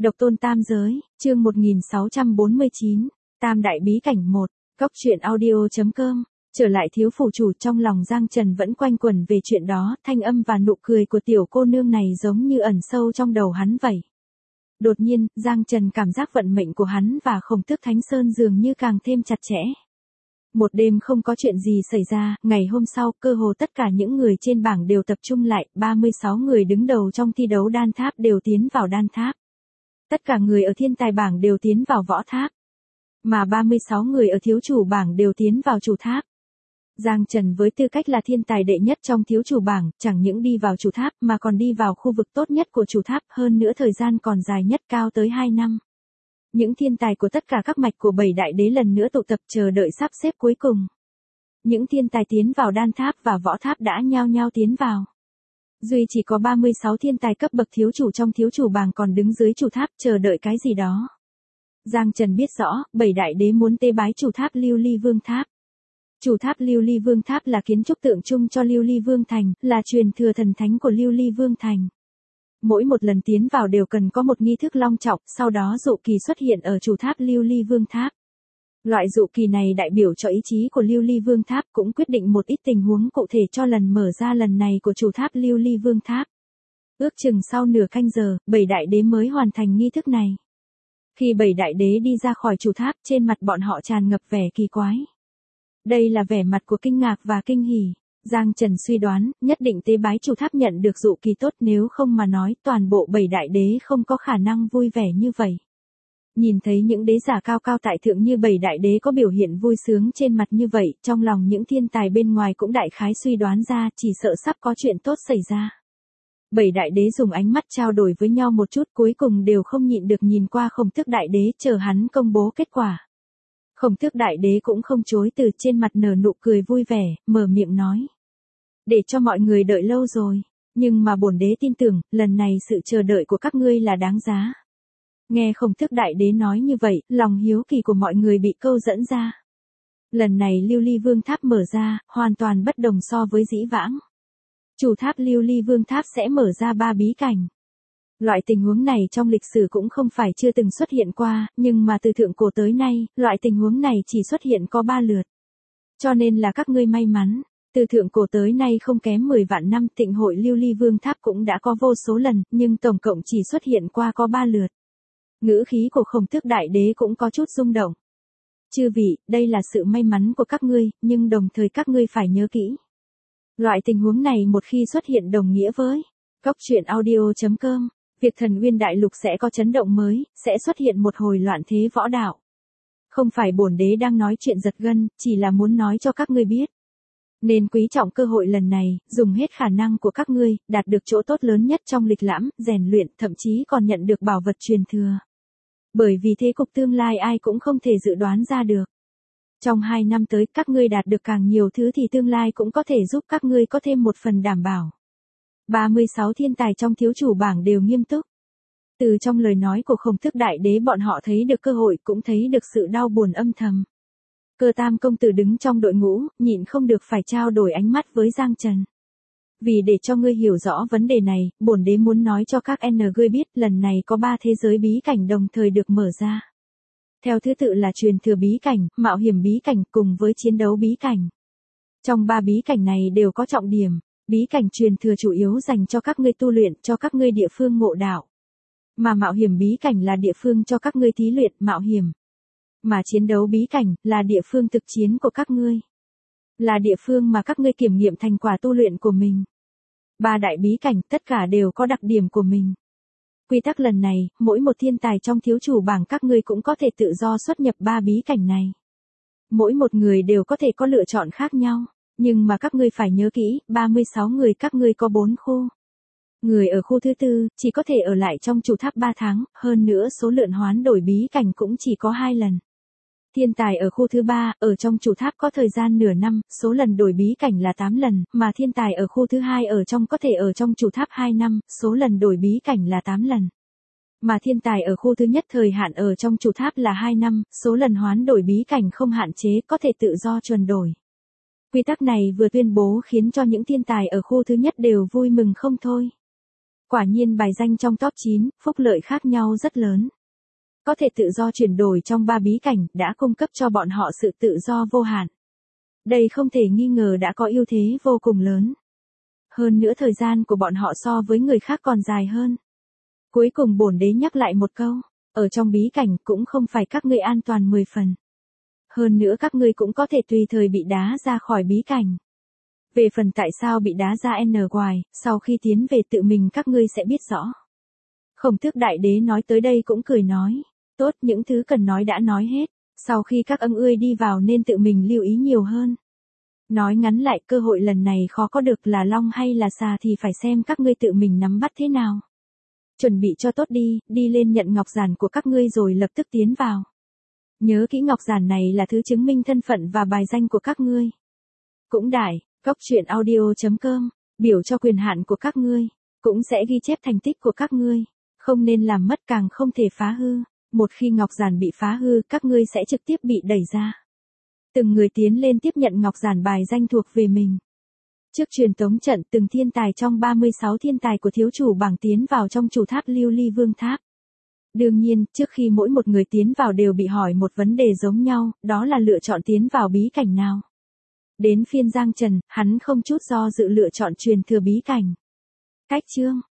Độc tôn tam giới, chương 1649, Tam đại bí cảnh 1, Cóc truyện audio.com. Trở lại thiếu phủ chủ, trong lòng Giang Trần vẫn quanh quẩn về chuyện đó, thanh âm và nụ cười của tiểu cô nương này giống như ẩn sâu trong đầu hắn vậy. Đột nhiên, Giang Trần cảm giác vận mệnh của hắn và Khổng Tước Thánh Sơn dường như càng thêm chặt chẽ. Một đêm không có chuyện gì xảy ra, ngày hôm sau, cơ hồ tất cả những người trên bảng đều tập trung lại, 36 người đứng đầu trong thi đấu đan tháp đều tiến vào đan tháp. Tất cả người ở thiên tài bảng đều tiến vào võ tháp. Mà 36 người ở thiếu chủ bảng đều tiến vào chủ tháp. Giang Trần với tư cách là thiên tài đệ nhất trong thiếu chủ bảng, chẳng những đi vào chủ tháp mà còn đi vào khu vực tốt nhất của chủ tháp, hơn nữa thời gian còn dài nhất cao tới 2 năm. Những thiên tài của tất cả các mạch của 7 đại đế lần nữa tụ tập chờ đợi sắp xếp cuối cùng. Những thiên tài tiến vào đan tháp và võ tháp đã nhao nhao tiến vào. Duy chỉ có 36 thiên tài cấp bậc thiếu chủ trong thiếu chủ bảng còn đứng dưới chủ tháp chờ đợi cái gì đó. Giang Trần biết rõ, 7 đại đế muốn tế bái chủ tháp Lưu Ly Vương Tháp. Chủ tháp Lưu Ly Vương Tháp là kiến trúc tượng trưng cho Lưu Ly Vương Thành, là truyền thừa thần thánh của Lưu Ly Vương Thành. Mỗi một lần tiến vào đều cần có một nghi thức long trọng, sau đó dụ kỳ xuất hiện ở chủ tháp Lưu Ly Vương Tháp. Loại dụ kỳ này đại biểu cho ý chí của Lưu Ly Vương Tháp, cũng quyết định một ít tình huống cụ thể cho lần mở ra lần này của chủ tháp Lưu Ly Vương Tháp. Ước chừng sau nửa canh giờ, 7 đại đế mới hoàn thành nghi thức này. Khi 7 đại đế đi ra khỏi chủ tháp, trên mặt bọn họ tràn ngập vẻ kỳ quái. Đây là vẻ mặt của kinh ngạc và kinh hỉ. Giang Trần suy đoán, nhất định tế bái chủ tháp nhận được dụ kỳ tốt, nếu không mà nói, toàn bộ 7 đại đế không có khả năng vui vẻ như vậy. Nhìn thấy những đế giả cao cao tại thượng như 7 đại đế có biểu hiện vui sướng trên mặt như vậy, trong lòng những thiên tài bên ngoài cũng đại khái suy đoán ra, chỉ sợ sắp có chuyện tốt xảy ra. 7 đại đế dùng ánh mắt trao đổi với nhau một chút, cuối cùng đều không nhịn được nhìn qua Khổng Tước đại đế chờ hắn công bố kết quả. Khổng Tước đại đế cũng không chối từ, trên mặt nở nụ cười vui vẻ, mở miệng nói. Để cho mọi người đợi lâu rồi, nhưng mà bổn đế tin tưởng, lần này sự chờ đợi của các ngươi là đáng giá. Nghe Khổng Tước đại đế nói như vậy, lòng hiếu kỳ của mọi người bị câu dẫn ra. Lần này Lưu Ly Vương Tháp mở ra, hoàn toàn bất đồng so với dĩ vãng. Chủ tháp Lưu Ly Vương Tháp sẽ mở ra 3 bí cảnh. Loại tình huống này trong lịch sử cũng không phải chưa từng xuất hiện qua, nhưng mà từ thượng cổ tới nay, loại tình huống này chỉ xuất hiện có 3 lượt. Cho nên là các ngươi may mắn, từ thượng cổ tới nay không kém 10 vạn năm, tịnh hội Lưu Ly Vương Tháp cũng đã có vô số lần, nhưng tổng cộng chỉ xuất hiện qua có 3 lượt. Ngữ khí của Khổng Tước đại đế cũng có chút rung động. Chư vị, đây là sự may mắn của các ngươi, nhưng đồng thời các ngươi phải nhớ kỹ. Loại tình huống này một khi xuất hiện đồng nghĩa với Cóc truyện audio.com, việc Thần Uyên Đại Lục sẽ có chấn động mới, sẽ xuất hiện một hồi loạn thế võ đạo. Không phải bổn đế đang nói chuyện giật gân, chỉ là muốn nói cho các ngươi biết. Nên quý trọng cơ hội lần này, dùng hết khả năng của các ngươi, đạt được chỗ tốt lớn nhất trong lịch lãm, rèn luyện, thậm chí còn nhận được bảo vật truyền thừa. Bởi vì thế cục tương lai ai cũng không thể dự đoán ra được. Trong 2 năm tới, các ngươi đạt được càng nhiều thứ thì tương lai cũng có thể giúp các ngươi có thêm một phần đảm bảo. 36 thiên tài trong thiếu chủ bảng đều nghiêm túc. Từ trong lời nói của Khổng Tước đại đế bọn họ thấy được cơ hội, cũng thấy được sự đau buồn âm thầm. Cơ Tam công tử đứng trong đội ngũ, nhịn không được phải trao đổi ánh mắt với Giang Trần. Vì để cho ngươi hiểu rõ vấn đề này, bổn đế muốn nói cho các ngươi biết, lần này có 3 thế giới bí cảnh đồng thời được mở ra. Theo thứ tự là truyền thừa bí cảnh, mạo hiểm bí cảnh cùng với chiến đấu bí cảnh. Trong 3 bí cảnh này đều có trọng điểm. Bí cảnh truyền thừa chủ yếu dành cho các ngươi tu luyện, cho các ngươi địa phương ngộ đạo. Mà mạo hiểm bí cảnh là địa phương cho các ngươi thí luyện, mạo hiểm. Mà chiến đấu bí cảnh là địa phương thực chiến của các ngươi. Là địa phương mà các ngươi kiểm nghiệm thành quả tu luyện của mình. 3 đại bí cảnh tất cả đều có đặc điểm của mình. Quy tắc lần này, mỗi một thiên tài trong thiếu chủ bảng các ngươi cũng có thể tự do xuất nhập 3 bí cảnh này. Mỗi một người đều có thể có lựa chọn khác nhau. Nhưng mà các ngươi phải nhớ kỹ, 36 người các ngươi có 4 khu. Người ở khu thứ 4, chỉ có thể ở lại trong chủ tháp 3 tháng, hơn nữa số lượng hoán đổi bí cảnh cũng chỉ có 2 lần. Thiên tài ở khu thứ 3, ở trong chủ tháp có thời gian nửa năm, số lần đổi bí cảnh là 8 lần, mà thiên tài ở khu thứ 2 ở trong có thể ở trong chủ tháp 2 năm, số lần đổi bí cảnh là 8 lần. Mà thiên tài ở khu thứ nhất thời hạn ở trong chủ tháp là 2 năm, số lần hoán đổi bí cảnh không hạn chế, có thể tự do chuẩn đổi. Quy tắc này vừa tuyên bố khiến cho những thiên tài ở khu thứ nhất đều vui mừng không thôi. Quả nhiên bài danh trong top 9, phúc lợi khác nhau rất lớn. Có thể tự do chuyển đổi trong 3 bí cảnh đã cung cấp cho bọn họ sự tự do vô hạn. Đây không thể nghi ngờ đã có ưu thế vô cùng lớn. Hơn nữa thời gian của bọn họ so với người khác còn dài hơn. Cuối cùng bổn đế nhắc lại một câu, ở trong bí cảnh cũng không phải các ngươi an toàn 10 phần. Hơn nữa các ngươi cũng có thể tùy thời bị đá ra khỏi bí cảnh. Về phần tại sao bị đá ra ngoài, sau khi tiến về tự mình các ngươi sẽ biết rõ. Khổng Tước Đại Đế nói tới đây cũng cười nói, tốt, những thứ cần nói đã nói hết, sau khi các ngươi đi vào nên tự mình lưu ý nhiều hơn. Nói ngắn lại, cơ hội lần này khó có được là long hay là xà thì phải xem các ngươi tự mình nắm bắt thế nào. Chuẩn bị cho tốt đi lên nhận ngọc giản của các ngươi rồi lập tức tiến vào. Nhớ kỹ ngọc giản này là thứ chứng minh thân phận và bài danh của các ngươi. Cũng đại, goctruyện.audio.com, biểu cho quyền hạn của các ngươi, cũng sẽ ghi chép thành tích của các ngươi, không nên làm mất càng không thể phá hư, một khi ngọc giản bị phá hư các ngươi sẽ trực tiếp bị đẩy ra. Từng người tiến lên tiếp nhận ngọc giản bài danh thuộc về mình. Trước truyền tống trận từng thiên tài trong 36 thiên tài của thiếu chủ bảng tiến vào trong chủ tháp Lưu Ly Vương Tháp. Đương nhiên, trước khi mỗi một người tiến vào đều bị hỏi một vấn đề giống nhau, đó là lựa chọn tiến vào bí cảnh nào. Đến phiên Giang Trần, hắn không chút do dự lựa chọn truyền thừa bí cảnh. Cách chương